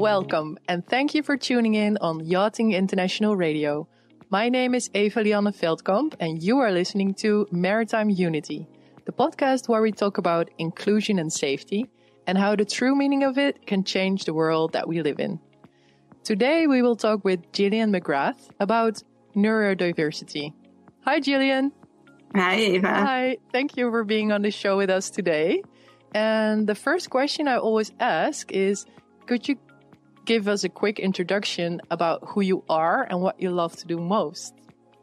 Welcome, and thank you for tuning in on Yachting International Radio. My name is Eva-Lianne Veldkamp, and you are listening to Maritime Unity, the podcast where we talk about inclusion and safety, and how the true meaning of it can change the world that we live in. Today, we will talk with Gillian McGrath about neurodiversity. Hi, Gillian. Hi, Eva. Hi. Thank you for being on the show with us today. And the first question I always ask is, could you give us a quick introduction about who you are and what you love to do most?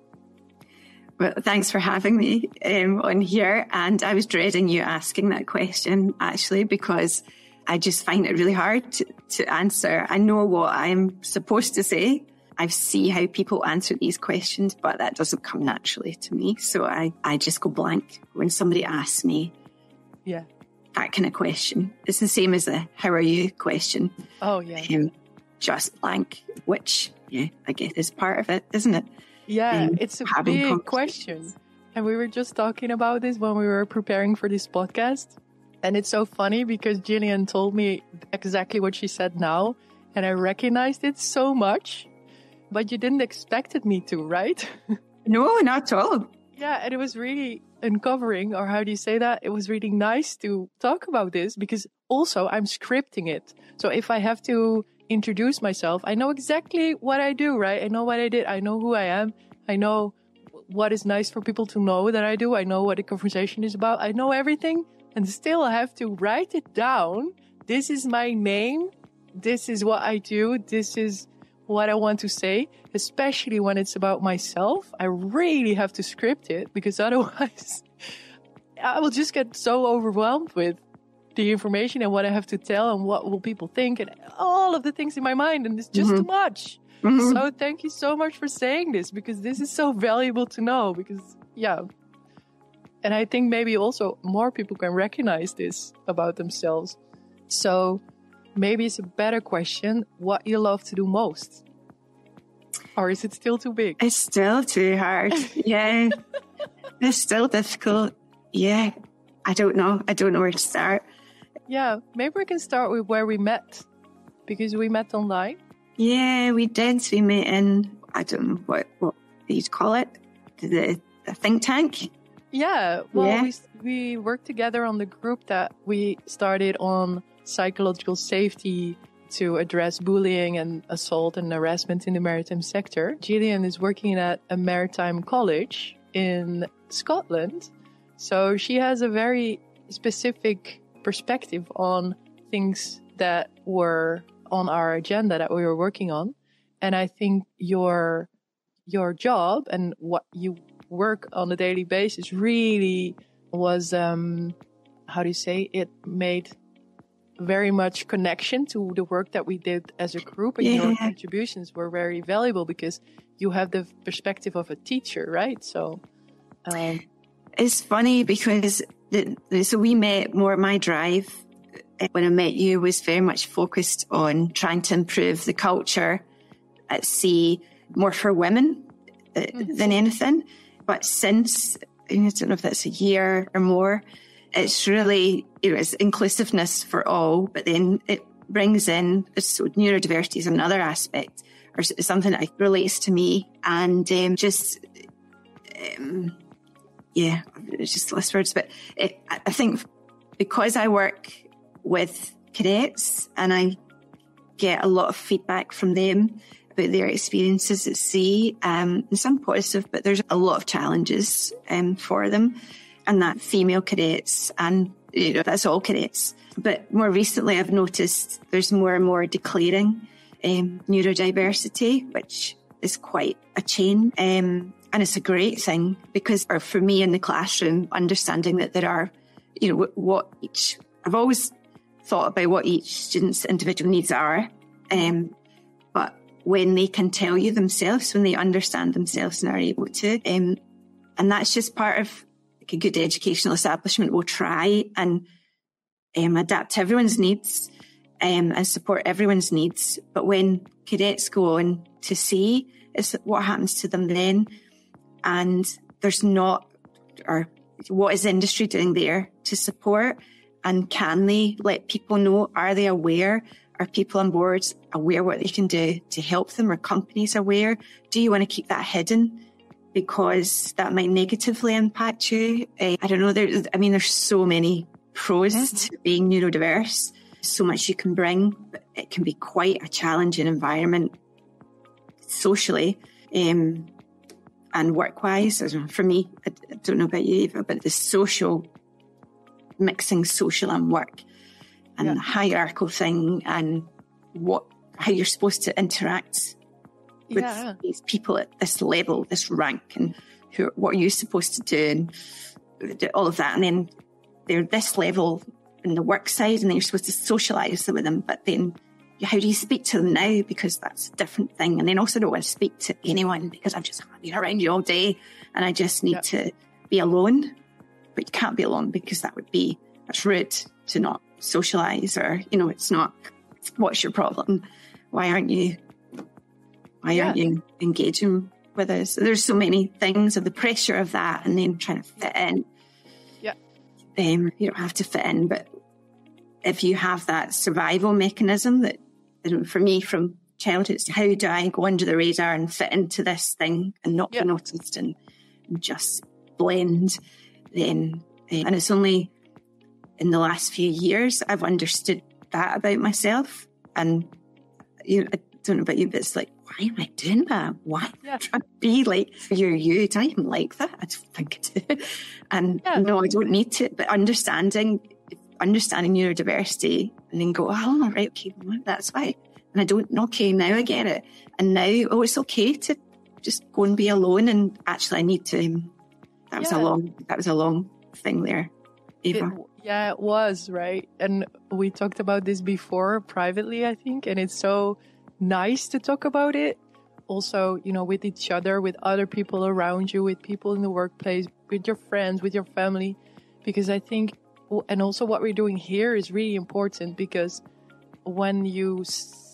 Well, thanks for having me on here. And I was dreading you asking that question, actually, because I just find it really hard to answer. I know what I'm supposed to say. I see how people answer these questions, but that doesn't come naturally to me. So I just go blank when somebody asks me that kind of question. It's the same as the how are you question. Oh, yeah. Just blank, which, I guess is part of it, isn't it? Yeah, it's a big question. And we were just talking about this when we were preparing for this podcast. And it's so funny because Gillian told me exactly what she said now. And I recognized it so much. But you didn't expect me to, right? No, not at all. Yeah, and it was really uncovering, or how do you say that? It was really nice to talk about this because also I'm scripting it. So if I have to introduce myself, I know exactly what I do, right? I know what I did. I know who I am. I know what is nice for people to know that I do. I know what the conversation is about. I know everything. And still I have to write it down. This is my name. This is what I do. This is what I want to say, especially when it's about myself. I really have to script it because otherwise I will just get so overwhelmed with the information and what I have to tell and what will people think and all of the things in my mind. And it's just too much. Mm-hmm. So thank you so much for saying this because this is so valuable to know because, and I think maybe also more people can recognize this about themselves. So maybe it's a better question, what you love to do most? Or is it still too big? It's still too hard. Yeah. It's still difficult. Yeah. I don't know. I don't know where to start. Yeah. Maybe we can start with where we met. Because we met online. Yeah, we did. We met in, I don't know what you'd call it. The think tank. Yeah. Well, we worked together on the group that we started on psychological safety to address bullying and assault and harassment in the maritime sector. Gillian is working at a maritime college in Scotland. So she has a very specific perspective on things that were on our agenda that we were working on. And I think your job and what you work on a daily basis really was, it made very much connection to the work that we did as a group, and your contributions were very valuable because you have the perspective of a teacher, right? So it's funny because so we met more. My drive when I met you was very much focused on trying to improve the culture at sea more for women than anything. But since, I don't know if that's a year or more, it's really, it's inclusiveness for all, but then it brings in, so neurodiversity is another aspect or something that relates to me. And it's just less words, but I think because I work with cadets and I get a lot of feedback from them about their experiences at sea, and some positive, but there's a lot of challenges for them. And that female cadets, and that's all cadets. But more recently, I've noticed there's more and more declaring neurodiversity, which is quite a change. And it's a great thing because, or for me in the classroom, understanding that there are, I've always thought about what each student's individual needs are. But when they can tell you themselves, when they understand themselves and are able to, and that's just part of a good educational establishment will try and adapt to everyone's needs and support everyone's needs. But when cadets go on to sea, it's what happens to them then. And there's not, or what is the industry doing there to support? And can they let people know? Are they aware? Are people on board aware what they can do to help them? Are companies aware? Do you want to keep that hidden because that might negatively impact you? I don't know. There's so many pros to being neurodiverse. So much you can bring, but it can be quite a challenging environment socially and work-wise. For me, I don't know about you, Eva, but the mixing social and work and the hierarchical thing and how you're supposed to interact with these people at this level, this rank, and what are you supposed to do and all of that. And then they're this level in the work side and then you're supposed to socialise with them. But then how do you speak to them now? Because that's a different thing. And then also don't want to speak to anyone because I've just been around you all day and I just need to be alone. But you can't be alone because that's rude to not socialise or, it's not, what's your problem? Why aren't you engaging with us? There's so many things of the pressure of that and then trying to fit in. Yeah. You don't have to fit in, but if you have that survival mechanism that, for me from childhood, it's how do I go under the radar and fit into this thing and not be noticed and just blend, then, and it's only in the last few years I've understood that about myself. And I don't know about you, but it's like, why am I doing that? Why am I trying to be like you? Do I even like that? I don't think I do. And no, I don't need to. But understanding neurodiversity and then go, oh, right, okay, that's why. And I don't, okay, now I get it. And now, it's okay to just go and be alone. And actually I need to, that was a long thing there, Eva. It was, right? And we talked about this before privately, I think. And it's so nice to talk about it. Also, with each other, with other people around you, with people in the workplace, with your friends, with your family. Because I think, and also what we're doing here is really important because when you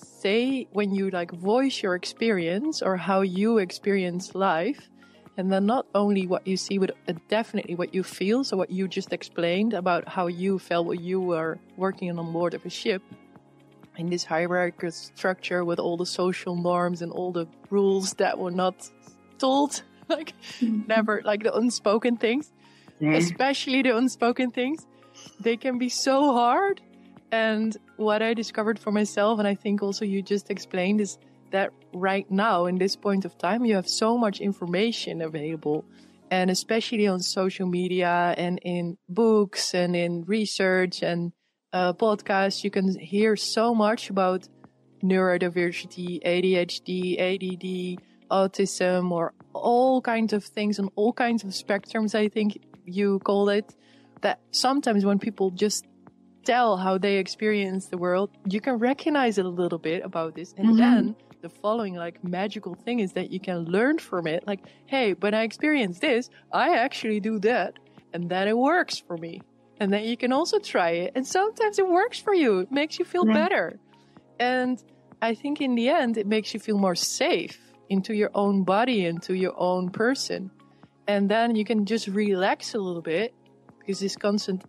voice your experience or how you experience life, and then not only what you see, but definitely what you feel. So what you just explained about how you felt when you were working on board of a ship in this hierarchical structure with all the social norms and all the rules that were not told, never, the unspoken things, especially the unspoken things. They can be so hard. And what I discovered for myself, and I think also you just explained, is that right now, in this point of time, you have so much information available. And especially on social media and in books and in research and podcasts, you can hear so much about neurodiversity, ADHD, ADD, autism, or all kinds of things on all kinds of spectrums, I think you call it. That sometimes when people just tell how they experience the world, you can recognize a little bit about this. And then the following magical thing is that you can learn from it. Hey, when I experience this, I actually do that. And then it works for me. And then you can also try it. And sometimes it works for you. It makes you feel better. And I think in the end, it makes you feel more safe into your own body, into your own person. And then you can just relax a little bit. Because this constant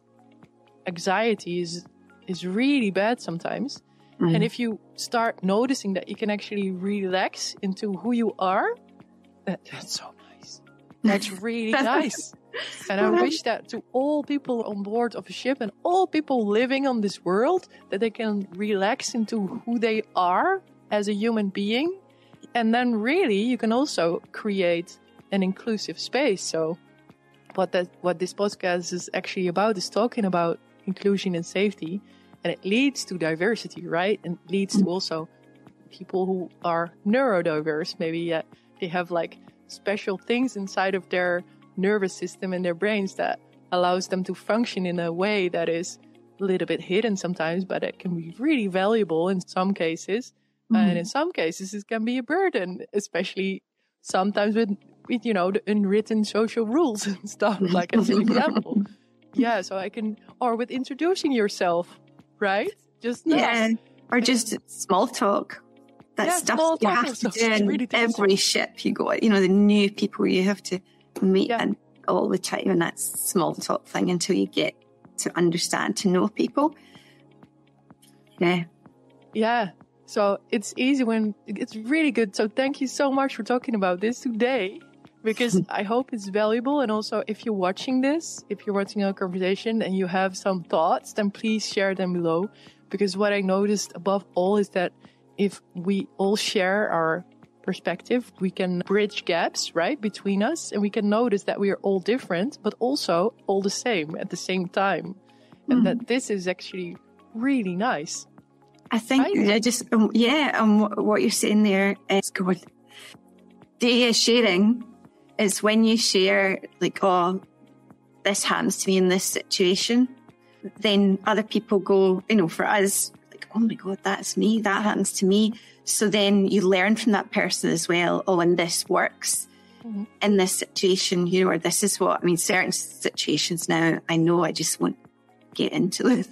anxiety is really bad sometimes. And if you start noticing that you can actually relax into who you are, that's so nice. That's really nice. And I wish that to all people on board of a ship and all people living on this world, that they can relax into who they are as a human being. And then really you can also create an inclusive space. So what this podcast is actually about is talking about inclusion and safety, and it leads to diversity, right? And leads to also people who are neurodiverse. Maybe they have special things inside of their nervous system and their brains that allows them to function in a way that is a little bit hidden sometimes, but it can be really valuable in some cases. And in some cases it can be a burden, especially sometimes with the unwritten social rules and stuff, as an example. Yeah, so or with introducing yourself, right? Just or just small talk. That stuff you have to do in every ship you go. The new people you have to meet and all the time, and that's small talk thing until you get to understand, to know people. Yeah. Yeah. So it's easy when it's really good. So thank you so much for talking about this today, because I hope it's valuable. And also, if you're watching this, if you're watching our conversation and you have some thoughts, then please share them below. Because what I noticed above all is that if we all share our perspective, we can bridge gaps, right, between us, and we can notice that we are all different, but also all the same at the same time. And that this is actually really nice. I think I just, what you're saying there is good. Sharing is when you share, like, oh, this happens to me in this situation, then other people go, for us, like, oh my God, that's me, that happens to me. So then you learn from that person as well, oh, and this works in this situation, or this is what, certain situations now, I know I just won't get into it.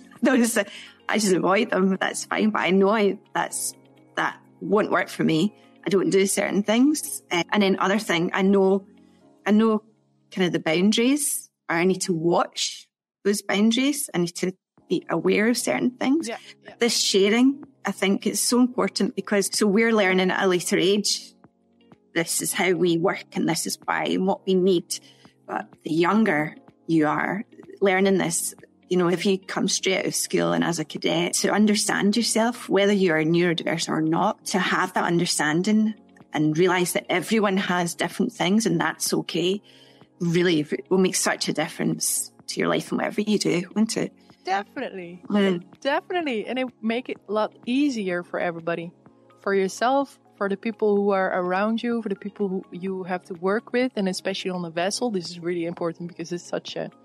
I just avoid them. That's fine. But I know that won't work for me. I don't do certain things. And then other thing, I know kind of the boundaries, or I need to watch those boundaries. I need to be aware of certain things. Yeah. This sharing, I think, is so important because we're learning at a later age. This is how we work and this is why and what we need. But the younger you are learning this, if you come straight out of school and as a cadet, to understand yourself, whether you're neurodiverse or not, to have that understanding and realize that everyone has different things and that's okay, really will make such a difference to your life and whatever you do, won't it? Definitely. Definitely. And it make it a lot easier for everybody, for yourself, for the people who are around you, for the people who you have to work with, and especially on the vessel. This is really important because it's such a,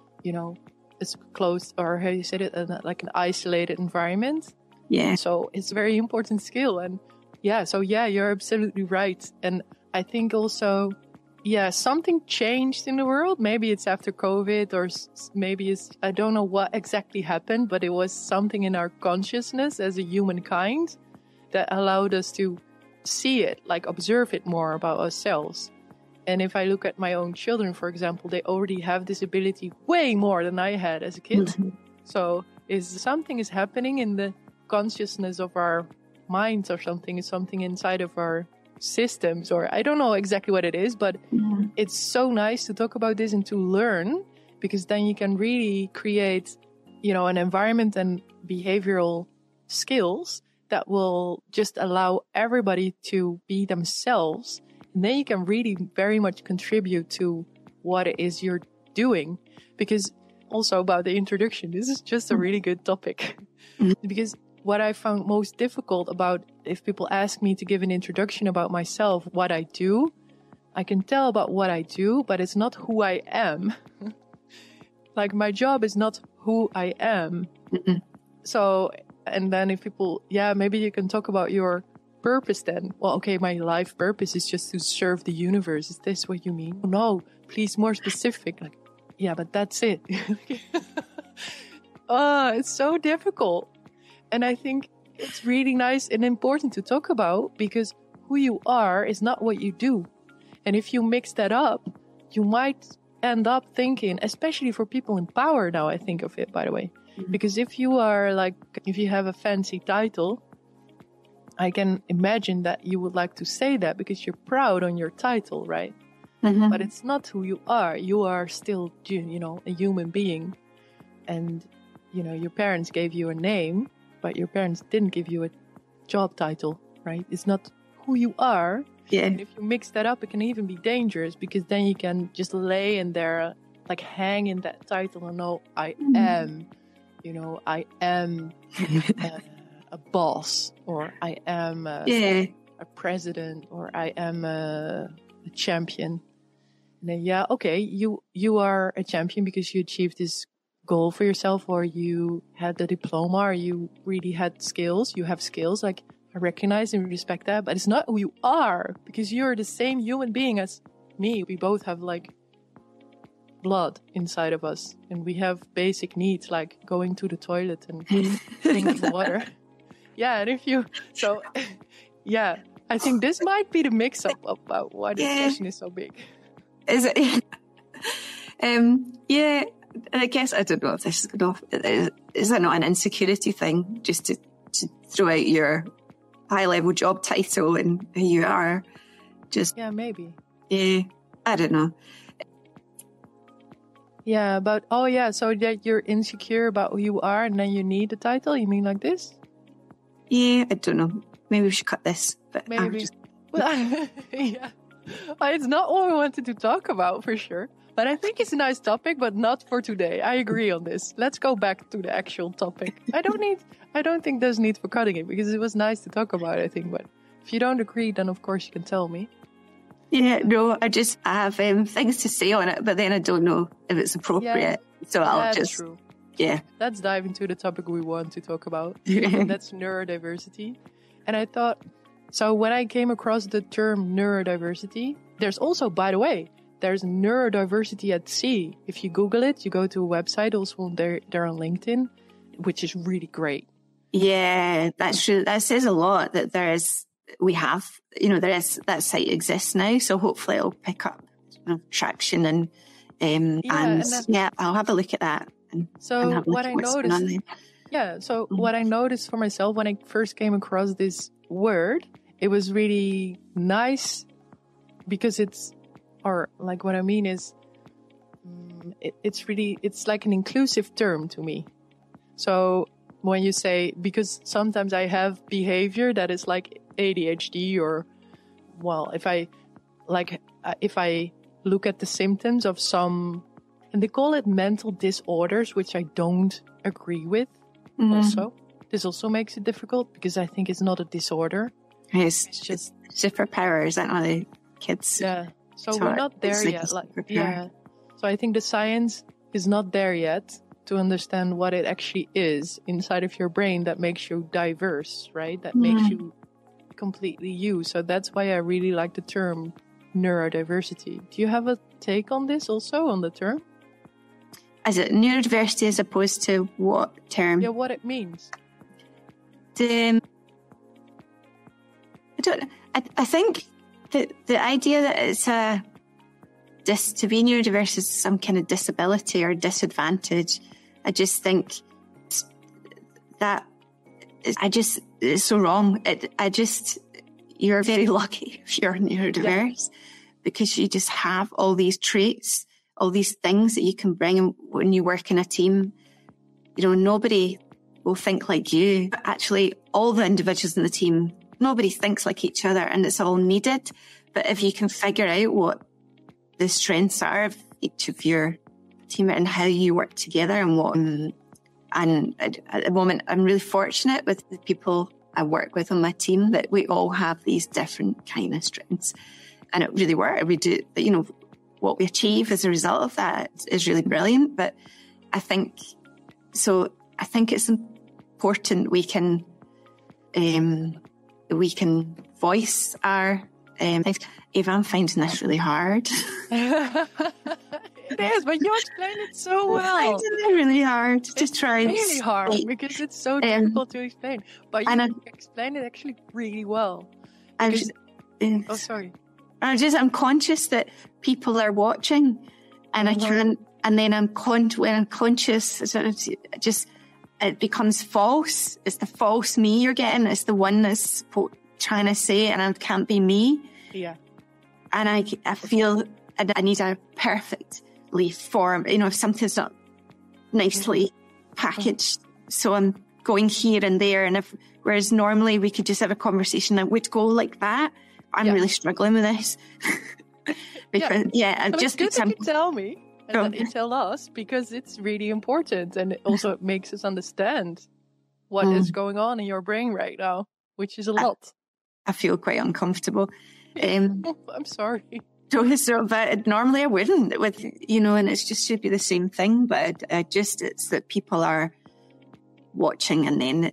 it's closed, or how you said it, like an isolated environment. Yeah. So it's a very important skill. And you're absolutely right. And I think also, something changed in the world. Maybe it's after COVID, or maybe I don't know what exactly happened, but it was something in our consciousness as a humankind that allowed us to see it, like observe it more about ourselves. And if I look at my own children, for example, they already have this ability way more than I had as a kid. Mm-hmm. So something is happening in the consciousness of our minds, or something inside of our systems, or I don't know exactly what it is, but it's so nice to talk about this and to learn, because then you can really create, an environment and behavioral skills that will just allow everybody to be themselves. And then you can really very much contribute to what it is you're doing. Because also about the introduction, this is just a really good topic. Because what I found most difficult about, if people ask me to give an introduction about myself, what I do, I can tell about what I do, but it's not who I am. Like, my job is not who I am. So, and then if people, maybe you can talk about your purpose then. Well, okay, my life purpose is just to serve the universe. Is this what you mean? No, please, more specific. Like, but that's it. It's so difficult. And I think it's really nice and important to talk about, because who you are is not what you do. And if you mix that up, you might end up thinking, especially for people in power now, I think of it, by the way. Because if you have a fancy title, I can imagine that you would like to say that because you're proud on your title, right? Mm-hmm. But it's not who you are. You are still, a human being. And, your parents gave you a name, but your parents didn't give you a job title, right? It's not who you are. Yeah. And if you mix that up, it can even be dangerous, because then you can just lay in there, like hang in that title and know, I am, I am a boss, or I am a president, or I am a champion. And then, okay, you are a champion because you achieved this goal for yourself, or you had the diploma, or you really had skills. You have skills, like, I recognize and respect that, but it's not who you are, because you're the same human being as me. We both have, like, blood inside of us, and we have basic needs, like going to the toilet and drinking water. And I think this might be the mix-up about why the question is so big. Is it? I guess, I don't know if this is enough. Is that not an insecurity thing? Just to throw out your high-level job title and who you are. Just maybe. Yeah, I don't know. Yeah, but so that you're insecure about who you are and then you need the title? You mean like this? Yeah, I don't know. Maybe we should cut this. But maybe. Well, yeah. It's not what we wanted to talk about for sure. But I think it's a nice topic, but not for today. I agree on this. Let's go back to the actual topic. I don't think there's need for cutting it because it was nice to talk about it, I think. But if you don't agree, then of course you can tell me. Yeah, no, I have things to say on it, but then I don't know if it's appropriate. So I'll just... True. Yeah. Let's dive into the topic we want to talk about. And that's neurodiversity. And I thought, so when I came across the term neurodiversity, there's also, by the way, there's neurodiversity at sea. If you Google it, you go to a website, also they're on LinkedIn, which is really great. Yeah, that's true. That says a lot that there is that site exists now. So hopefully it'll pick up traction and I'll have a look at that. So what I noticed, what I noticed for myself when I first came across this word, it was really nice because what I mean is, it's like an inclusive term to me. So when you say, because sometimes I have behavior that is like ADHD or, well, if I look at the symptoms of some, and they call it mental disorders, which I don't agree with. Also, this also makes it difficult because I think it's not a disorder. It's just superpowers, aren't they, kids? Yeah. So we're not there yet. So I think the science is not there yet to understand what it actually is inside of your brain that makes you diverse, right? That makes you completely you. So that's why I really like the term neurodiversity. Do you have a take on this also, on the term? Is it neurodiversity as opposed to what term? Yeah, what it means. I think the idea that it's to be neurodiverse is some kind of disability or disadvantage. I just think it's so wrong. You're very lucky if you're neurodiverse because you just have all these traits, all these things that you can bring in when you work in a team. Nobody will think like you. Actually, all the individuals in the team, nobody thinks like each other, and it's all needed. But if you can figure out what the strengths are of each of your team and how you work together and at the moment, I'm really fortunate with the people I work with on my team that we all have these different kind of strengths. And it really works. We do, what we achieve as a result of that is really brilliant. But I think it's important we can voice our things. Eva, I'm finding this really hard. It is, but you explain it so well. I'm finding it really hard to try. It's really hard because it's so difficult to explain. But you explain it actually really well. Sorry. I'm conscious that people are watching, and I can't. And then when I'm conscious, it becomes false. It's the false me you're getting. It's the one that's trying to say, and it can't be me. Yeah. And I feel I need a perfectly formed, if something's not nicely packaged. So I'm going here and there. And whereas normally we could just have a conversation that would go like that. I'm really struggling with this. Because, it's good that you tell me and that you tell us because it's really important. And it also makes us understand what is going on in your brain right now, which is a lot. I feel quite uncomfortable. I'm sorry. But normally I wouldn't, and it just should be the same thing. But it's that people are watching, and then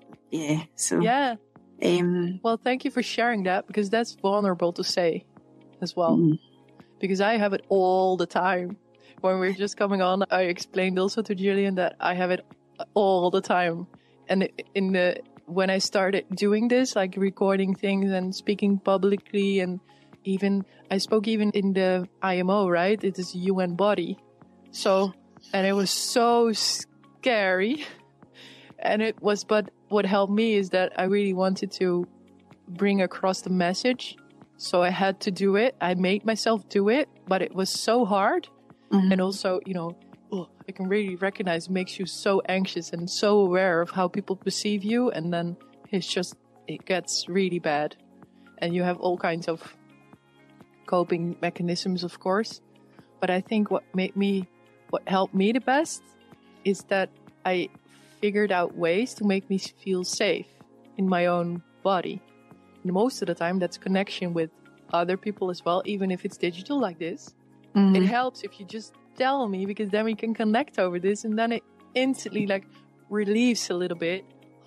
well, thank you for sharing that because that's vulnerable to say as well. Because I have it all the time. When we're just coming on, I explained also to Gillian that I have it all the time, and when I started doing this, like recording things and speaking publicly, and I spoke even in the IMO, right? It is UN body. So, and it was so scary. And but what helped me is that I really wanted to bring across the message. So I had to do it. I made myself do it, but it was so hard. And also, I can really recognize it makes you so anxious and so aware of how people perceive you. And then it gets really bad. And you have all kinds of coping mechanisms, of course. But I think what helped me the best is that I figured out ways to make me feel safe in my own body. And most of the time, that's connection with other people as well, even if it's digital like this. It helps if you just tell me, because then we can connect over this, and then it instantly relieves a little bit.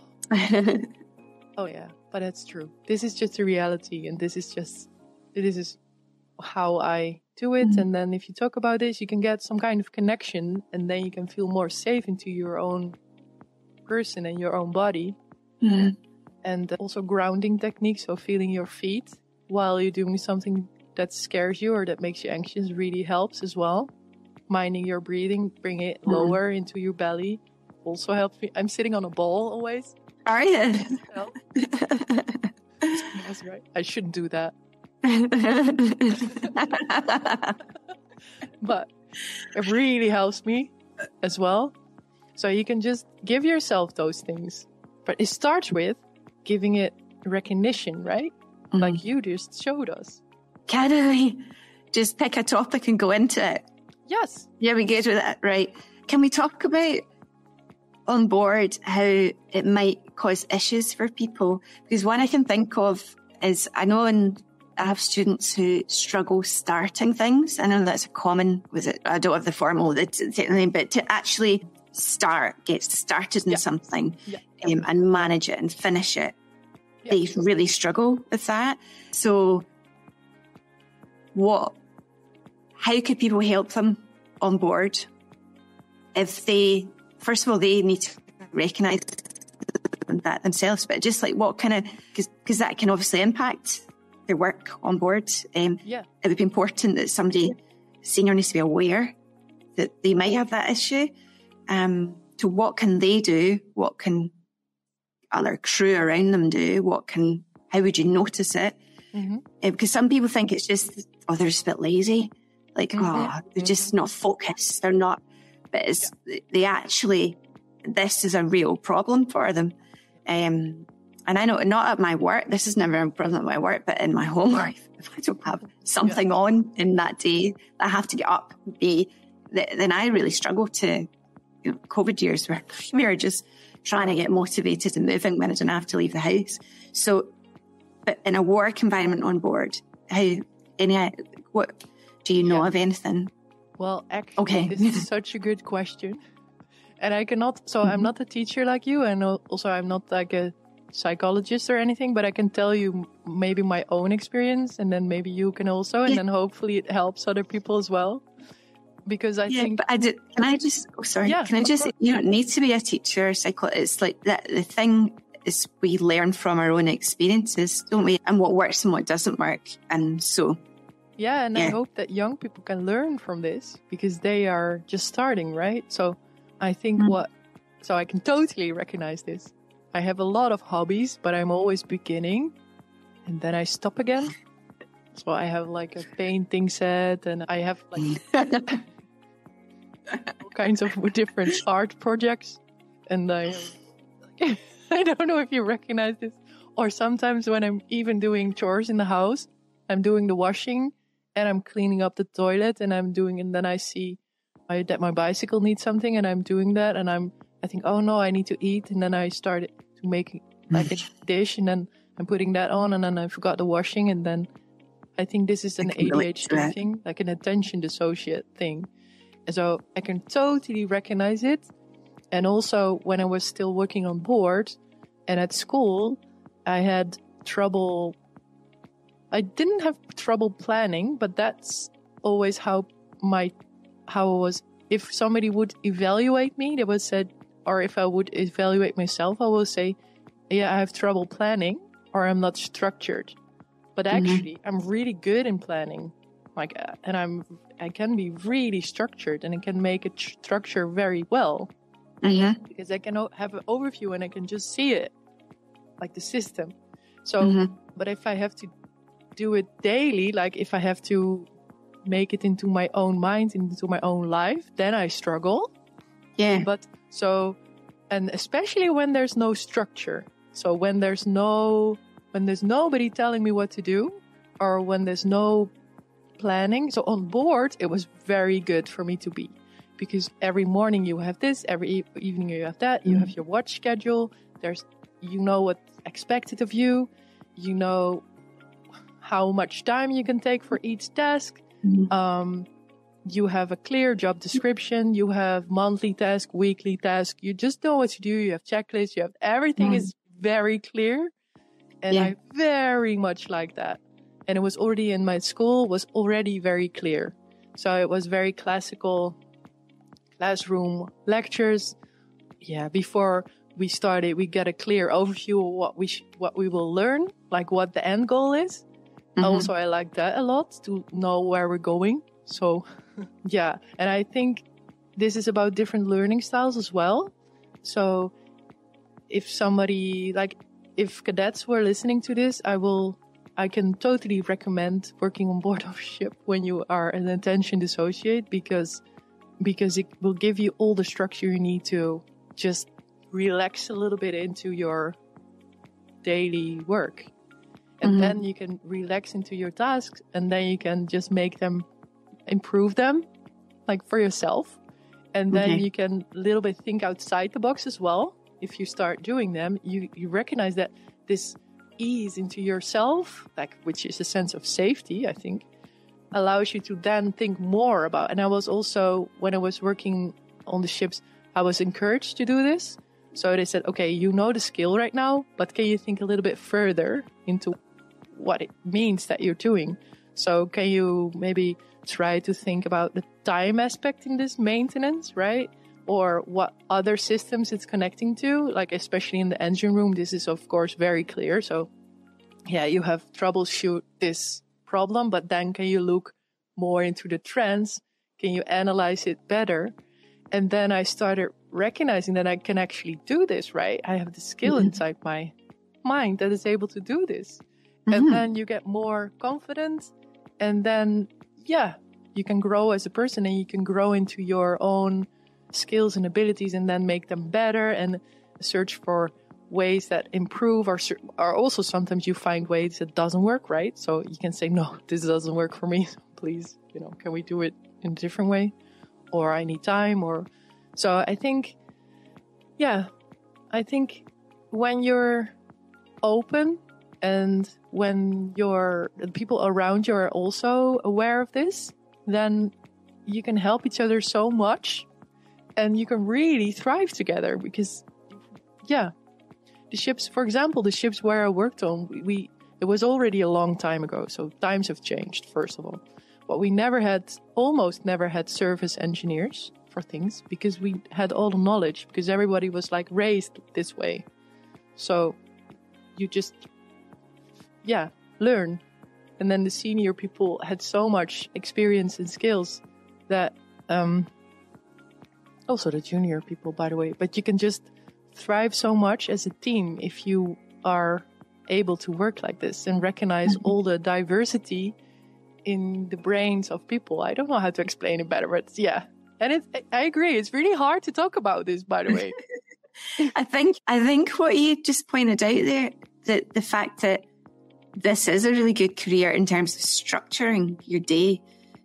Oh yeah, but that's true. This is just a reality, and this is how I do it. And then if you talk about this, you can get some kind of connection, and then you can feel more safe into your own person and your own body. And also grounding techniques, so feeling your feet while you're doing something that scares you or that makes you anxious really helps as well. Minding your breathing, bring it lower into your belly, also helps me. I'm sitting on a ball always. Are you? That's right. I shouldn't do that. But it really helps me as well. So you can just give yourself those things. But it starts with giving it recognition, right? Like you just showed us. Can we just pick a topic and go into it? Yes. Yeah, we get with that, right? Can we talk about on board how it might cause issues for people? Because one I can think of is, I have students who struggle starting things. I know that's a common, I don't have the formal name, but to actually get started in something and manage it and finish it. Yeah. They really struggle with that. So how could people help them on board if first of all, they need to recognize that themselves, but just what kind of, because that can obviously impact their work on board. It would be important that somebody senior needs to be aware that they might have that issue. So what can they do? What can other crew around them do? How would you notice it? Because some people think it's just, they're just a bit lazy. They're just not focused. They're not, but this is a real problem for them. And I know not at my work, this is never a problem at my work, but in my home life, if I don't have something on in that day, I have to get up, then I really struggle to, COVID years where we were just trying to get motivated and moving when I didn't have to leave the house. So, but in a work environment on board, what do you know of anything? Well, actually, this is such a good question. And I cannot, I'm not a teacher like you, and also I'm not like a psychologist or anything, but I can tell you maybe my own experience, and then maybe you can also, and then hopefully it helps other people as well. Because I think... but can I just, you don't need to be a teacher or psychologist. It's like that, the thing is we learn from our own experiences, don't we? And what works and what doesn't work. And so... I hope that young people can learn from this because they are just starting, right? So I think so I can totally recognize this. I have a lot of hobbies, but I'm always beginning and then I stop again. So I have a painting set and I have all kinds of different art projects. And I don't know if you recognize this. Or sometimes when I'm even doing chores in the house, I'm doing the washing and I'm cleaning up the toilet and then I see that my bicycle needs something and I'm doing that and I think, oh no, I need to eat. And then I started to make a dish and then I'm putting that on and then I forgot the washing. And then I think this is an ADHD thing, like an attention dissociate thing. And so I can totally recognize it. And also when I was still working on board and at school, I had trouble. I didn't have trouble planning, but that's always how it was. If somebody would evaluate me, they would say, or if I would evaluate myself, I will say, yeah, I have trouble planning or I'm not structured. But actually, I'm really good in planning. And I can be really structured and I can make a structure very well. because I can have an overview and I can just see it, like the system. So, but if I have to do it daily, like if I have to make it into my own mind, into my own life, then I struggle. Yeah. But so, and especially when there's no structure. So when there's nobody telling me what to do, or when there's no planning. So on board, it was very good for me to be, because every morning you have this, every evening you have that, you have your watch schedule. You know what's expected of you. You know how much time you can take for each task. You have a clear job description. You have monthly task, weekly task. You just know what to do. You have checklists. You have everything is very clear. And I very much like that. And it was already in my school, was already very clear. So it was very classical classroom lectures. Yeah, before we started, we get a clear overview of what we will learn, like what the end goal is. Also, I like that a lot, to know where we're going. So, yeah. And I think this is about different learning styles as well. So if cadets were listening to this, I can totally recommend working on board of a ship when you are an attention dissociate, because it will give you all the structure you need to just relax a little bit into your daily work. And then you can relax into your tasks, and then you can just improve them, like for yourself. And then you can a little bit think outside the box as well. If you start doing them, you recognize that this ease into yourself, like, which is a sense of safety, I think, allows you to then think more about. And I was also, when I was working on the ships, I was encouraged to do this. So they said, okay, you know the skill right now, but can you think a little bit further into what it means that you're doing? So can you maybe try to think about the time aspect in this maintenance, right? Or what other systems it's connecting to, like especially in the engine room, this is of course very clear. So yeah, you have troubleshoot this problem, but then can you look more into the trends? Can you analyze it better? And then I started recognizing that I can actually do this, right? I have the skill inside my mind that is able to do this. And then you get more confident, and then, yeah, you can grow as a person, and you can grow into your own skills and abilities, and then make them better and search for ways that improve, or also sometimes you find ways that doesn't work, right? So you can say, no, this doesn't work for me. So please, can we do it in a different way? Or I need time, so I think, when you're open, and when the people around you are also aware of this, then you can help each other so much, and you can really thrive together. Because, the ships, for example, the ships where I worked on, it was already a long time ago, so times have changed, first of all. But we almost never had service engineers for things, because we had all the knowledge, because everybody was like raised this way. So you just learn. And then the senior people had so much experience and skills that, also the junior people, by the way, but you can just thrive so much as a team if you are able to work like this and recognize all the diversity in the brains of people. I don't know how to explain it better, but yeah. And I agree, it's really hard to talk about this, by the way. I think what you just pointed out there, that the fact that this is a really good career in terms of structuring your day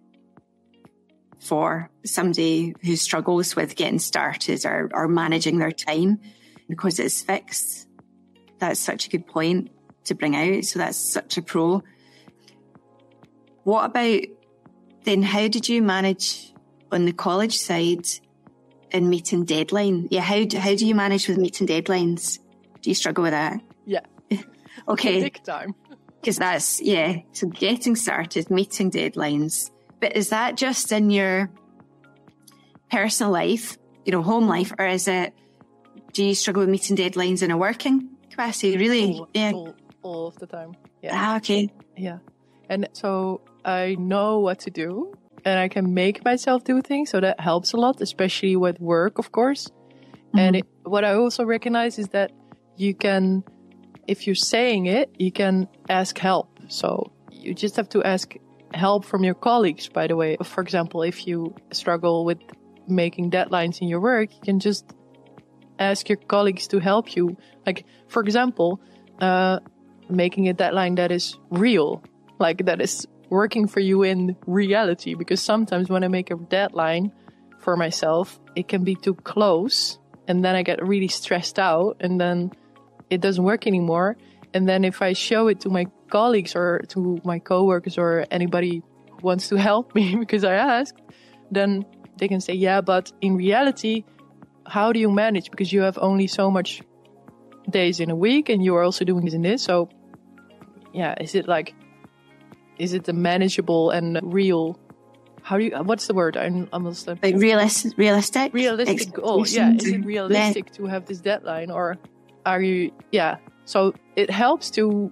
for somebody who struggles with getting started or managing their time, because it's fixed. That's such a good point to bring out. So that's such a pro. What about then, how did you manage on the college side in meeting deadline? Yeah, how do you manage with meeting deadlines? Do you struggle with that? Yeah. Okay. Big time. Because that's, so getting started, meeting deadlines. But is that just in your personal life, home life, or do you struggle with meeting deadlines in a working capacity? Really? All of the time. Yeah. Okay. Yeah. And so I know what to do, and I can make myself do things. So that helps a lot, especially with work, of course. And what I also recognize is that you can, if you're saying it, you can ask help. So you just have to ask help from your colleagues, by the way. For example, if you struggle with making deadlines in your work, you can just ask your colleagues to help you. Like, for example, making a deadline that is real, like that is working for you in reality. Because sometimes when I make a deadline for myself, it can be too close. And then I get really stressed out and then it doesn't work anymore. And then if I show it to my colleagues or to my coworkers or anybody who wants to help me because I asked, then they can say, yeah, but in reality, how do you manage? Because you have only so much days in a week and you are also doing this and this. So yeah, is it a manageable and real, what's the word? I'm almost like realistic goal. Yeah, is it realistic to have this deadline, or are you? Yeah, so it helps to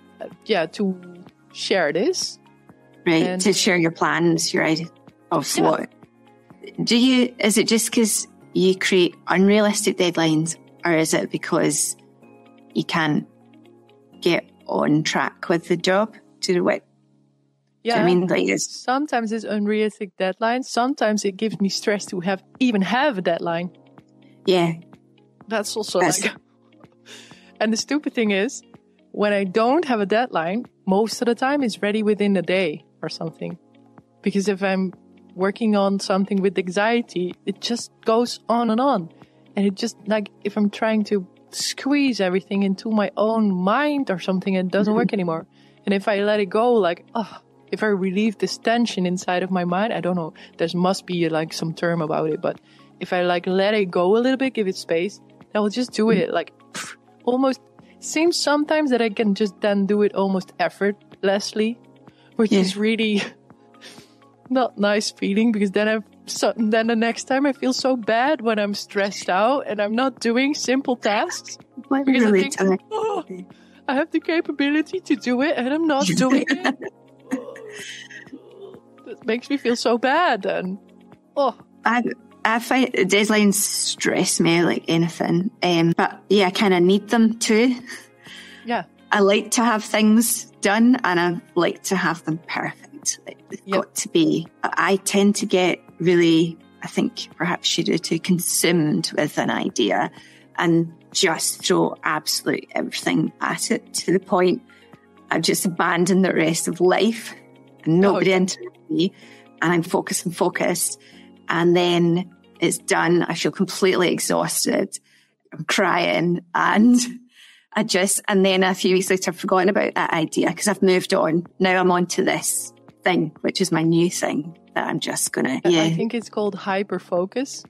share this, right? And to share your plans, your idea of what. Is it just because you create unrealistic deadlines, or is it because you can't get on track with the job? Yeah, I mean, sometimes it's unrealistic deadlines. Sometimes it gives me stress to even have a deadline. Yeah. That's also And the stupid thing is, when I don't have a deadline, most of the time it's ready within a day or something. Because if I'm working on something with anxiety, it just goes on. And it just, like, if I'm trying to squeeze everything into my own mind or something, it doesn't work anymore. And if I let it go, if I relieve this tension inside of my mind, I don't know, there must be some term about it, but if I let it go a little bit, give it space, I will just do it almost. Seems sometimes that I can just then do it almost effortlessly, which is really not nice feeling, because then the next time I feel so bad when I'm stressed out and I'm not doing simple tasks. Because I think, I have the capability to do it and I'm not doing it. It makes me feel so bad. And I find deadlines stress me like anything. But yeah, I kind of need them too. Yeah. I like to have things done and I like to have them perfect. They've got to be. I tend to get really, I think perhaps you do too, consumed with an idea and just throw absolute everything at it to the point I've just abandoned the rest of life and nobody interrupts me and I'm focused. And then it's done. I feel completely exhausted. I'm crying and and then a few weeks later I've forgotten about that idea because I've moved on. Now I'm on to this thing, which is my new thing that I'm just going to, I think it's called hyperfocus.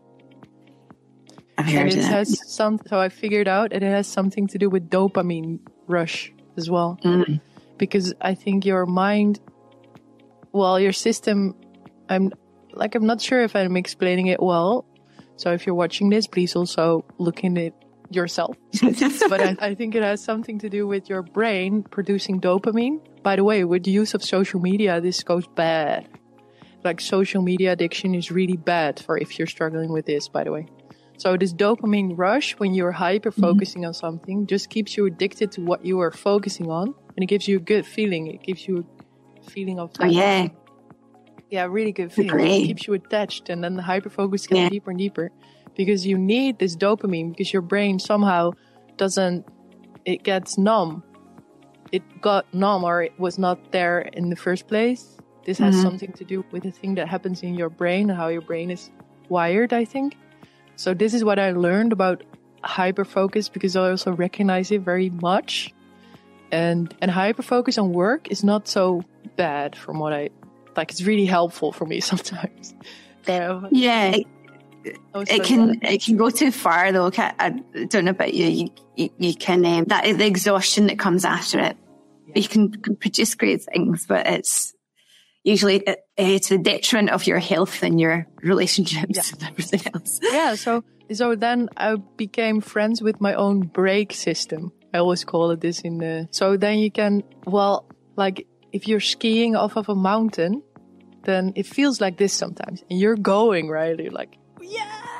I've heard of that. So I figured out it has something to do with dopamine rush as well. Because I think your mind, your system, I'm not sure if I'm explaining it well. So if you're watching this, please also look in it yourself. But I think it has something to do with your brain producing dopamine. By the way, with the use of social media, this goes bad. Social media addiction is really bad for if you're struggling with this, by the way. So this dopamine rush, when you're hyper-focusing on something, just keeps you addicted to what you are focusing on. And it gives you a good feeling. It gives you a feeling of... Yeah, really good feeling. It keeps you attached. And then the hyper-focus gets deeper and deeper. Because you need this dopamine. Because your brain somehow it gets numb. It got numb or it was not there in the first place. This has something to do with the thing that happens in your brain and how your brain is wired, I think. So this is what I learned about hyperfocus, because I also recognize it very much. And hyperfocus on work is not so bad from what it's really helpful for me sometimes. It can go too far though. I don't know about you. You can the exhaustion that comes after it. You can produce great things, but it's usually to the detriment of your health and your relationships and everything else. Yeah, so then I became friends with my own brake system. I always call it this so then you can, if you're skiing off of a mountain, then it feels like this sometimes. And you're going, right? You're like,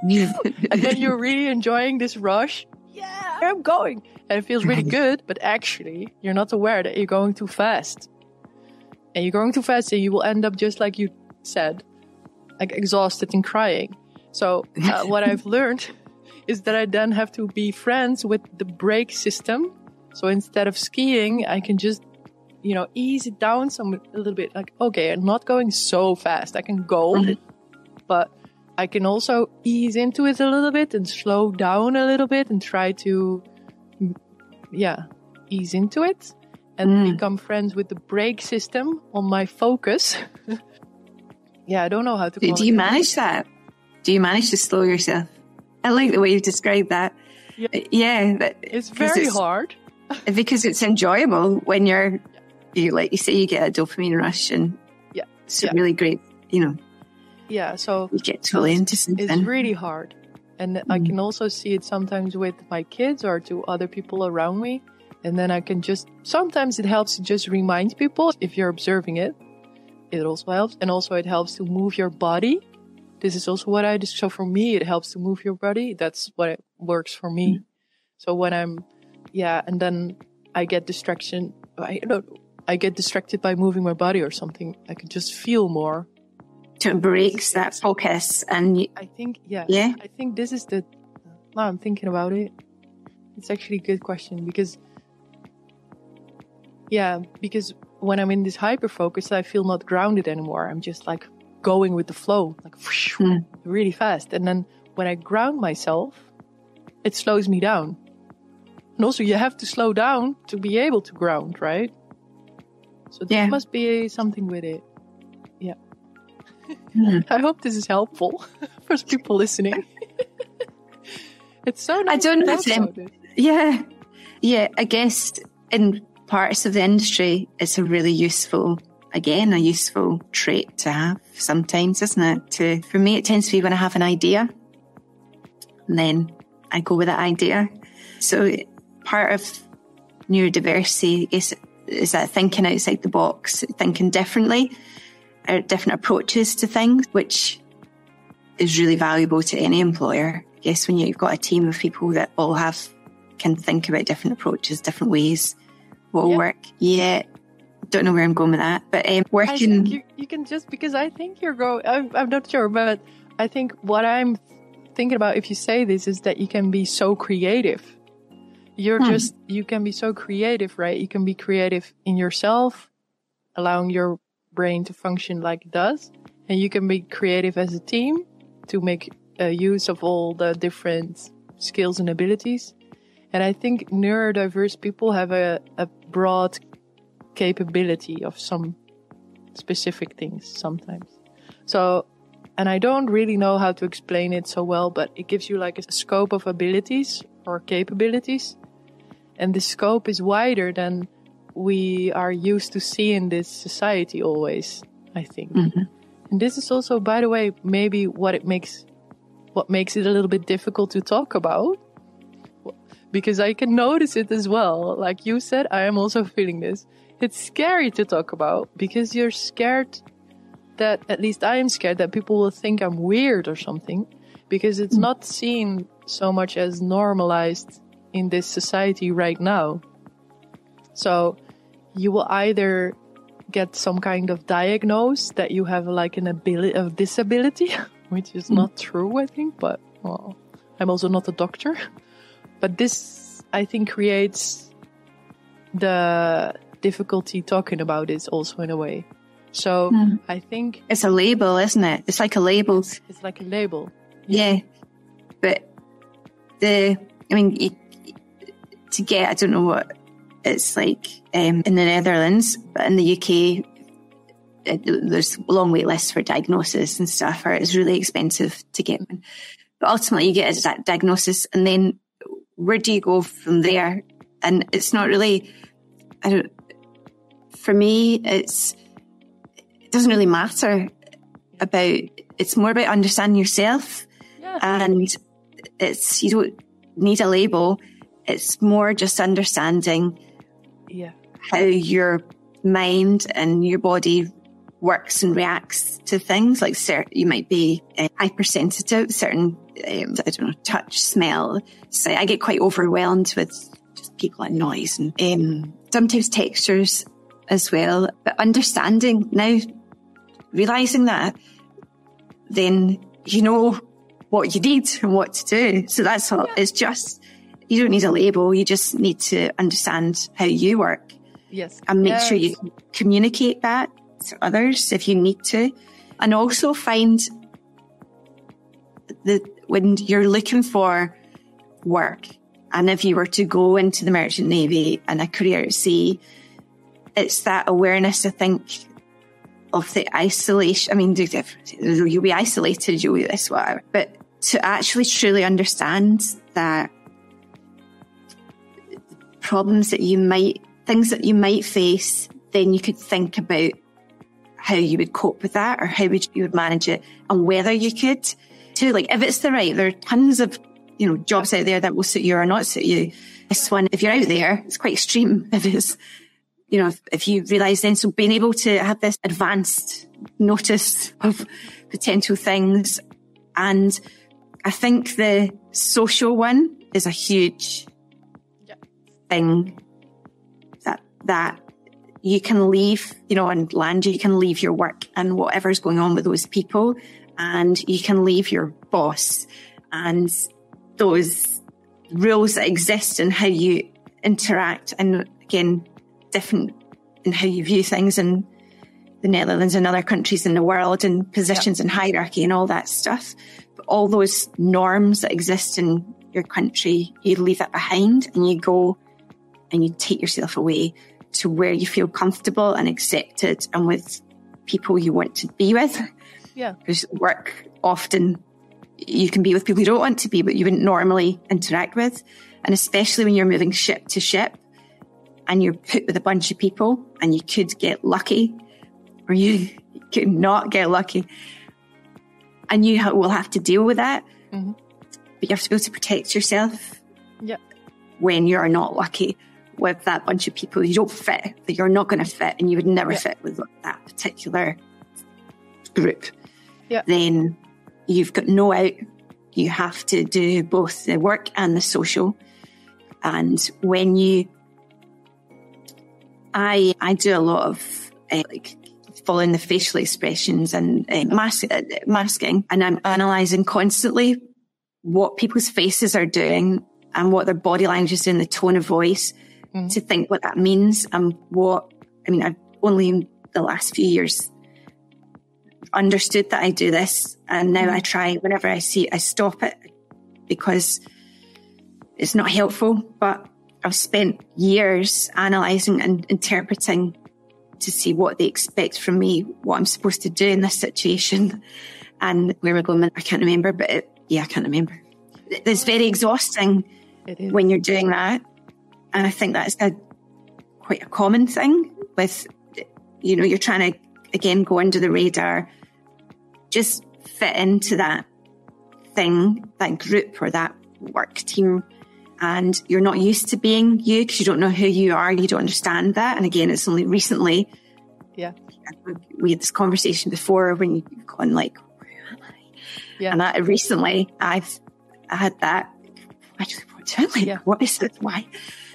And then you're really enjoying this rush. Yeah, I'm going. And it feels really good, but actually you're not aware that you're going too fast. And you're going too fast and you will end up just like you said, like exhausted and crying. So what I've learned is that I then have to be friends with the brake system. So instead of skiing, I can just, ease it down a little bit. Like, okay, I'm not going so fast. I can go, but I can also ease into it a little bit and slow down a little bit and try to, ease into it and become friends with the brake system on my focus. I don't know how to call it. Do you manage that? Do you manage to slow yourself? I like the way you described that. Yeah. It's very hard. Because it's enjoyable when you like you say, you get a dopamine rush and it's really great, Yeah, so you get totally into something. It's really hard. And I can also see it sometimes with my kids or to other people around me. And then I can sometimes it helps to just remind people if you're observing it. It also helps. And also it helps to move your body. This is also what I do. So for me, it helps to move your body. That's what works for me. So when I'm, and then I get distraction. I get distracted by moving my body or something. I can just feel more. So it breaks that focus. And I think, I think this is now I'm thinking about it. It's actually a good question because when I'm in this hyper focus, I feel not grounded anymore. I'm just like going with the flow, like really fast. And then when I ground myself, it slows me down. And also you have to slow down to be able to ground, right? So there must be something with it. Yeah. I hope this is helpful for people listening. It's so nice. I don't know if I guess in parts of the industry, it's a really useful trait to have sometimes, isn't it? For me, it tends to be when I have an idea and then I go with that idea. So part of neurodiversity is that thinking outside the box, thinking differently, or different approaches to things, which is really valuable to any employer. I guess when you've got a team of people that all can think about different approaches, different ways will work. Yeah. Don't know where I'm going with that, but working. I think you can just, because I think you're going, I'm not sure, but I think what I'm thinking about if you say this is that you can be so creative. You can be so creative, right? You can be creative in yourself, allowing your brain to function like it does. And you can be creative as a team to make use of all the different skills and abilities. And I think neurodiverse people have a broad capability of some specific things sometimes. So, and I don't really know how to explain it so well, but it gives you like a scope of abilities or capabilities. And the scope is wider than we are used to see in this society always, I think. Mm-hmm. And this is also, by the way, maybe what makes it a little bit difficult to talk about. Because I can notice it as well. Like you said, I am also feeling this. It's scary to talk about because you're scared that, at least I am scared that people will think I'm weird or something, because it's not seen so much as normalized in this society right now. So you will either get some kind of diagnosis that you have like a disability, which is not true, I think, but well, I'm also not a doctor. But this, I think, creates the difficulty talking about it also in a way. So I think... It's a label, isn't it? It's like a label. It's like a label. Yeah. But I don't know what it's like in the Netherlands, but in the UK, there's long wait lists for diagnosis and stuff, or it's really expensive to get one. But ultimately, you get a diagnosis, and then where do you go from there? And it's not really, for me, it doesn't really matter it's more about understanding yourself. Yeah. And you don't need a label. It's more just understanding how your mind and your body works and reacts to things. Like you might be hypersensitive, certain, touch, smell. So I get quite overwhelmed with just people and noise and sometimes textures as well. But understanding now, realising that, then you know what you need and what to do. So that's all. It's just, you don't need a label. You just need to understand how you work. Yes. And make sure you communicate that to others if you need to. And also find when you're looking for work, and if you were to go into the Merchant Navy and a career at sea, it's that awareness, I think, of the isolation. I mean, you'll be isolated, you'll be this, whatever. But to actually truly understand that problems things that you might face, then you could think about how you would cope with that, or how you would manage it, and whether you could too. Like, if it's there are tons of, jobs out there that will suit you or not suit you. This one, if you're out there, it's quite extreme. If it's, if you realise then, so being able to have this advanced notice of potential things. And I think the social one is a huge thing that you can leave, on land, you can leave your work and whatever's going on with those people, and you can leave your boss and those rules that exist and how you interact. And again, different in how you view things in the Netherlands and other countries in the world, and positions and hierarchy and all that stuff. But all those norms that exist in your country, you leave that behind and you go and you take yourself away to where you feel comfortable and accepted and with people you want to be with. Yeah. Because work, often you can be with people you don't want to be, but you wouldn't normally interact with. And especially when you're moving ship to ship and you're put with a bunch of people, and you could get lucky or you could not get lucky. And you will have to deal with that. Mm-hmm. But you have to be able to protect yourself when you're not lucky with that bunch of people you don't fit, that you're not going to fit, and you would never fit with that particular group. Then you've got no out. You have to do both the work and the social. And when I do a lot of following the facial expressions and masking, and I'm analysing constantly what people's faces are doing and what their body language is doing, the tone of voice, to think what that means. And I've only in the last few years understood that I do this, and now I try, whenever I see it, I stop it because it's not helpful. But I've spent years analysing and interpreting to see what they expect from me, what I'm supposed to do in this situation, and where we're going. I can't remember, but I can't remember. It's very exhausting when you're doing that. And I think that's quite a common thing with, you're trying to, again, go under the radar, just fit into that thing, that group or that work team. And you're not used to being you because you don't know who you are. You don't understand that. And again, it's only recently. Yeah. We had this conversation before when you've gone like, where am I? Yeah. And recently I had that. What is it? Why?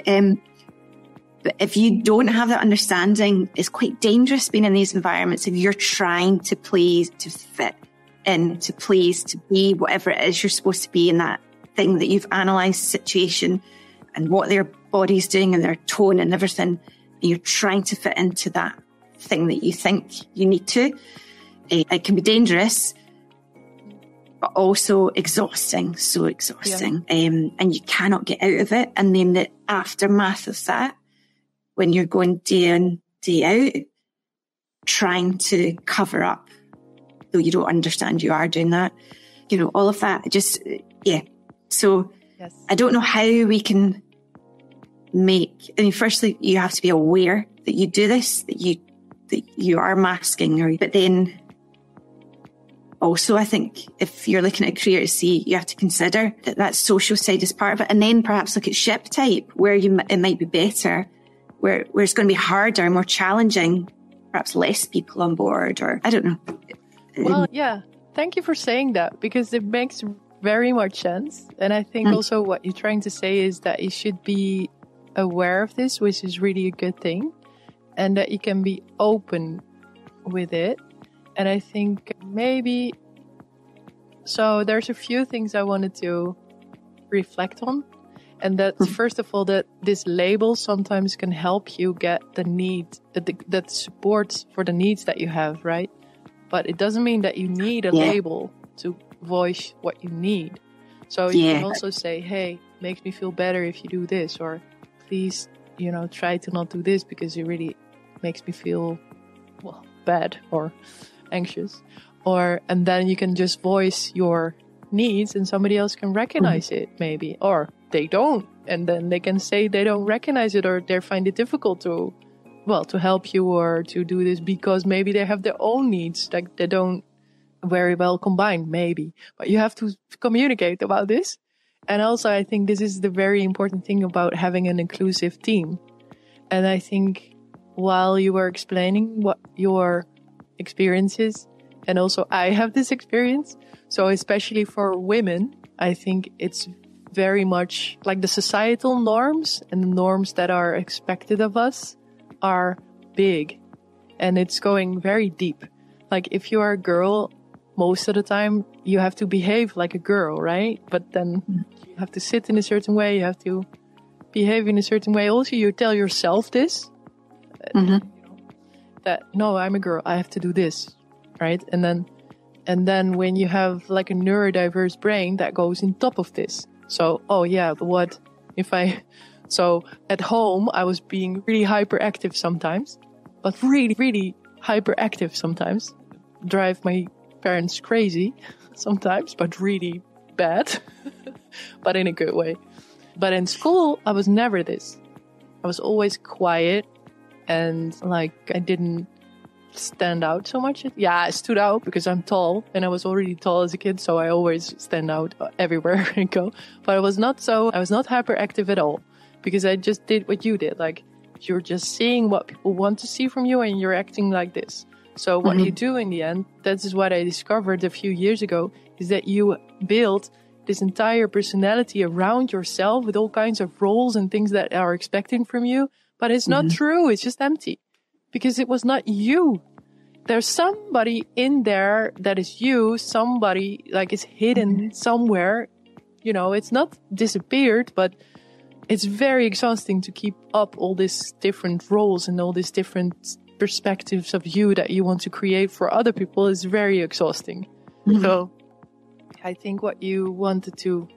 But if you don't have that understanding, it's quite dangerous being in these environments if you're trying to please, to fit in, to please, to be whatever it is you're supposed to be in that thing that you've analysed the situation and what their body's doing and their tone and everything. And you're trying to fit into that thing that you think you need to. It can be dangerous, but also exhausting, so exhausting. Yeah. And you cannot get out of it. And then the aftermath of that, when you're going day in, day out, trying to cover up, though you don't understand you are doing that, all of that, So I don't know how we can firstly, you have to be aware that you do this, that you are masking, but then also, I think if you're looking at a career at sea, you have to consider that social side is part of it, and then perhaps look at ship type, where it might be better, where it's going to be harder, more challenging perhaps less people on board, or I don't know. Well, yeah. Thank you for saying that, because it makes very much sense. And I think also what you're trying to say is that you should be aware of this, which is really a good thing, and that you can be open with it. And I think maybe, so there's a few things I wanted to reflect on. And that's first of all, that this label sometimes can help you get the need, that support for the needs that you have, right? But it doesn't mean that you need a label to voice what you need. So you can also say, hey, makes me feel better if you do this, or please, try to not do this because it really makes me feel, bad or anxious. And then you can just voice your needs and somebody else can recognize it maybe, or they don't, and then they can say they don't recognize it, or they find it difficult to help you or to do this because maybe they have their own needs, like they don't very well combine, maybe. But you have to communicate about this. And also I think this is the very important thing about having an inclusive team. And I think while you were explaining what your experience is, and also I have this experience, so especially for women, I think it's very much like the societal norms and the norms that are expected of us are big, and it's going very deep. Like if you are a girl, most of the time you have to behave like a girl, right? But then you have to sit in a certain way, you have to behave in a certain way. Also, you tell yourself this, that no, I'm a girl, I have to do this, right? And then when you have like a neurodiverse brain that goes on top of this. So, so at home, I was being really hyperactive sometimes, but really, really hyperactive sometimes. Drive my parents crazy sometimes, but really bad, but in a good way. But in school, I was never this. I was always quiet and like I didn't stand out so much. Yeah, I stood out because I'm tall and I was already tall as a kid, so I always stand out everywhere I go. But I was not hyperactive at all, because I just did what you did. Like you're just seeing what people want to see from you and you're acting like this. So what you do in the end, that is what I discovered a few years ago, is that you build this entire personality around yourself with all kinds of roles and things that are expected from you. But it's not true. It's just empty. Because it was not you. There's somebody in there that is you. Somebody like is hidden somewhere. It's not disappeared, but it's very exhausting to keep up all these different roles and all these different perspectives of you that you want to create for other people is very exhausting. So I think what you wanted to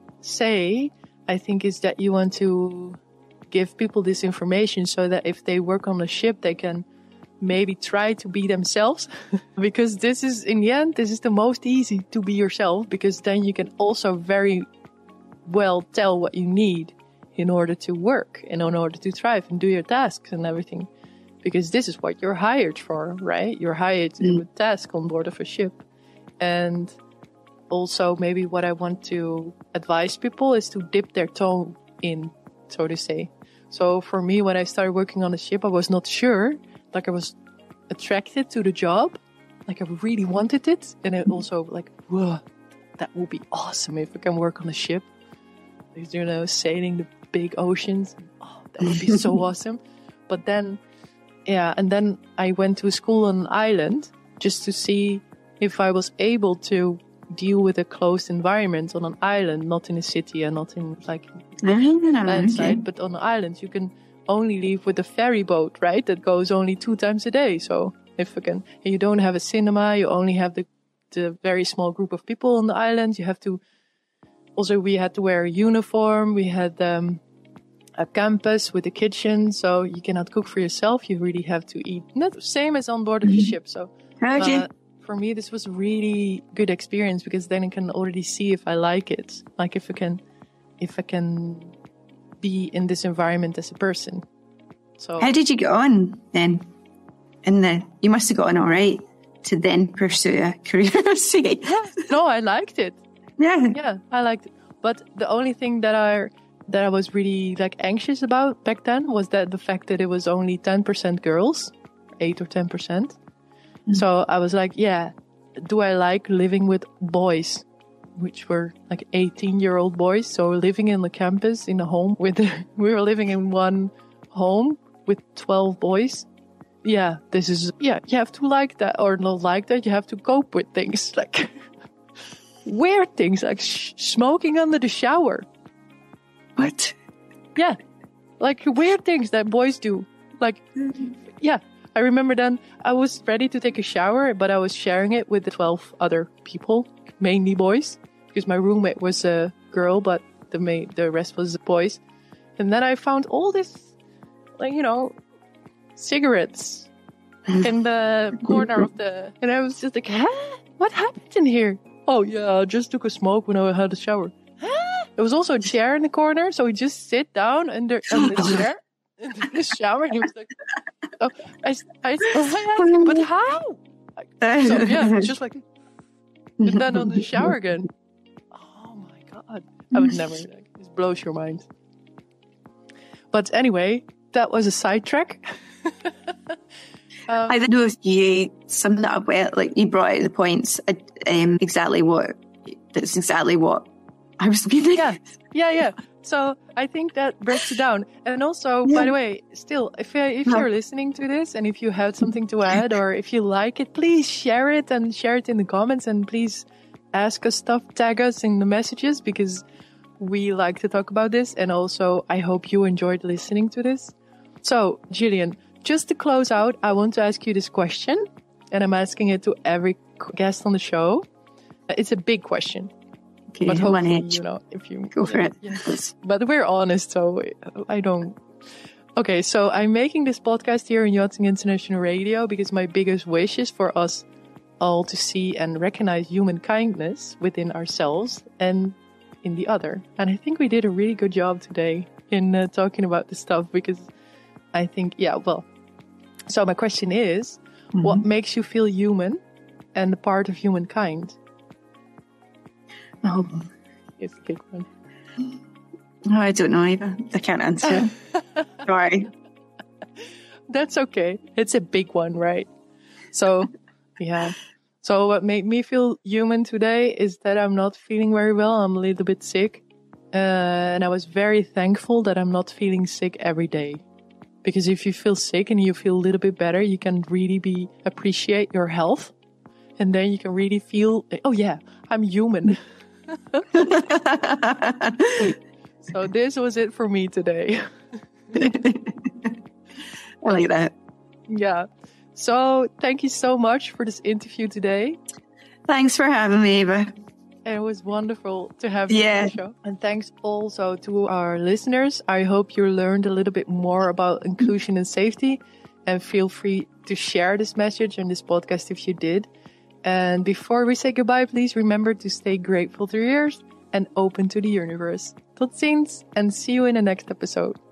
say, I think, is that you want to give people this information so that if they work on a ship, they can maybe try to be themselves. Because this is, in the end, this is the most easy to be yourself, because then you can also very well tell what you need in order to work and in order to thrive and do your tasks and everything. Because this is what you're hired for, right? You're hired to do a task on board of a ship. And also maybe what I want to advise people is to dip their toe in, so to say. So for me, when I started working on the ship, I was not sure. Like I was attracted to the job. Like I really wanted it. And I also like, whoa, that would be awesome if I can work on a ship. Like, sailing the big oceans. Oh, that would be so awesome. But then, and then I went to school on an island just to see if I was able to deal with a closed environment on an island, not in a city and not in like landside, but on an island you can only leave with a ferry boat, right? That goes only 2 times a day. So and you don't have a cinema, you only have the very small group of people on the island. We had to wear a uniform. We had a campus with a kitchen, so you cannot cook for yourself. You really have to eat. Not the same as on board of the ship. So for me, this was a really good experience, because then I can already see if I like it. Like if I can be in this environment as a person. So how did you get on then? You must have got on all right to then pursue a career. No, I liked it. Yeah, I liked it. But the only thing that I was really like anxious about back then was that the fact that it was only 10% girls, 8 or 10%. So I was like, yeah, do I like living with boys, which were like 18-year-old boys? So living in the campus in a home with, we were living in one home with 12 boys. Yeah, you have to like that or not like that. You have to cope with things like weird things like smoking under the shower. What? Yeah, like weird things that boys do. Like, yeah, I remember then I was ready to take a shower, but I was sharing it with the 12 other people, mainly boys, because my roommate was a girl, but the rest was boys. And then I found all this, like, cigarettes in the corner of and I was just like, what happened in here? Oh yeah, I just took a smoke when I had a shower. There was also a chair in the corner, so we just sit down under the chair in the shower, and he was like, oh, but how? So yeah, it's just like, and then on the shower again. Oh my God, I would never, this blows your mind. But anyway, that was a sidetrack. I don't know if you summed that up well, like you brought out the points, exactly what I was meaning. Yeah. So I think that breaks it down. And also, by the way, still, if you're listening to this and if you have something to add or if you like it, please share it in the comments, and please ask us stuff, tag us in the messages, because we like to talk about this. And also, I hope you enjoyed listening to this. So, Gillian, just to close out, I want to ask you this question, and I'm asking it to every guest on the show. It's a big question. Okay, but hopefully, if you go for it. Yes. But we're honest, so I don't. Okay, so I'm making this podcast here in Yachting International Radio because my biggest wish is for us all to see and recognize human kindness within ourselves and in the other. And I think we did a really good job today in talking about this stuff, because I think, so my question is, what makes you feel human and a part of humankind? Oh, it's a big one. No, I don't know either. I can't answer. Sorry. That's okay. It's a big one, right? So, yeah. So what made me feel human today is that I'm not feeling very well. I'm a little bit sick. And I was very thankful that I'm not feeling sick every day. Because if you feel sick and you feel a little bit better, you can really appreciate your health. And then you can really feel, oh yeah, I'm human. So this was it for me today. I like that. Yeah. So thank you so much for this interview today. Thanks for having me, Eva. It was wonderful to have you on the show. And thanks also to our listeners. I hope you learned a little bit more about inclusion and safety. And feel free to share this message and this podcast if you did. And before we say goodbye, please remember to stay grateful to your ears and open to the universe. Tot ziens and see you in the next episode.